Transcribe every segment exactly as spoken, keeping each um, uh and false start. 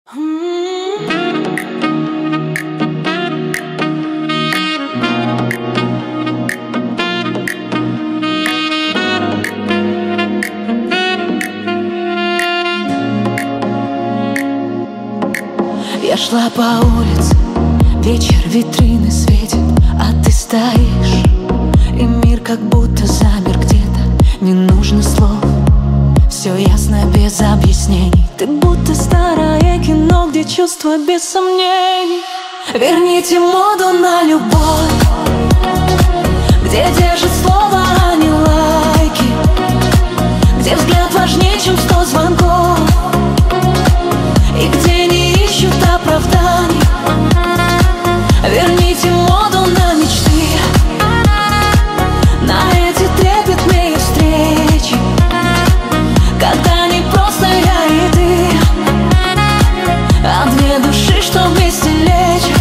Я шла по улице, вечер, витрины светит, а ты стоишь, и мир как будто замер где-то. Не нужно слов, все ясно без объяснений. Ты будто старое кино, где чувства без сомнений. Верните моду на любовь, где держит слово, а не лайки, где взгляд важнее, чем сто звонков, и где не ищут оправданий. Верните моду на мечты, на эти трепетные встречи, когда не просто я и ты, а две души, что вместе лечат.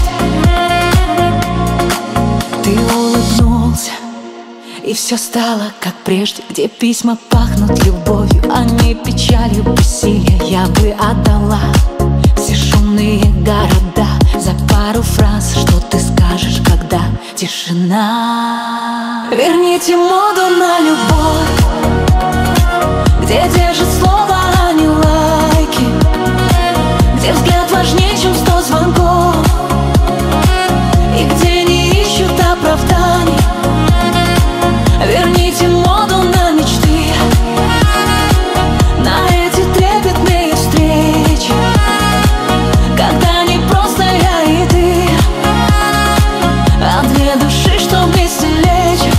Ты улыбнулся, и все стало как прежде, где письма пахнут любовью, а не печалью, бессилия. Я бы отдала все шумные города за пару фраз, что ты скажешь, когда тишина. Верните моду на любовь, где держит слово, а не лайки, где взгляд важнее, чем сто звонков, и где не ищут оправданий. Верните моду на мечты, на эти трепетные встречи, когда не просто я и ты, а две души, что вместе лечат.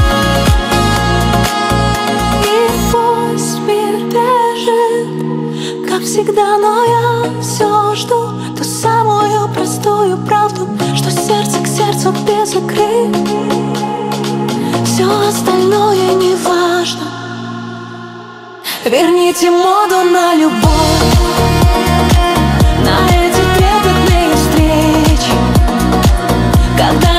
И пусть мир бежит, как всегда, но я все жду ту самую простую правду, что сердце к сердцу без игры. Все остальное не важно. Верните моду на любовь, на эти трепетные встречи, когда